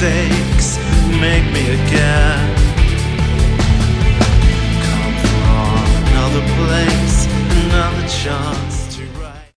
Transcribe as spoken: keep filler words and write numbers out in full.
mistakes make me again. Come from another place, another chance.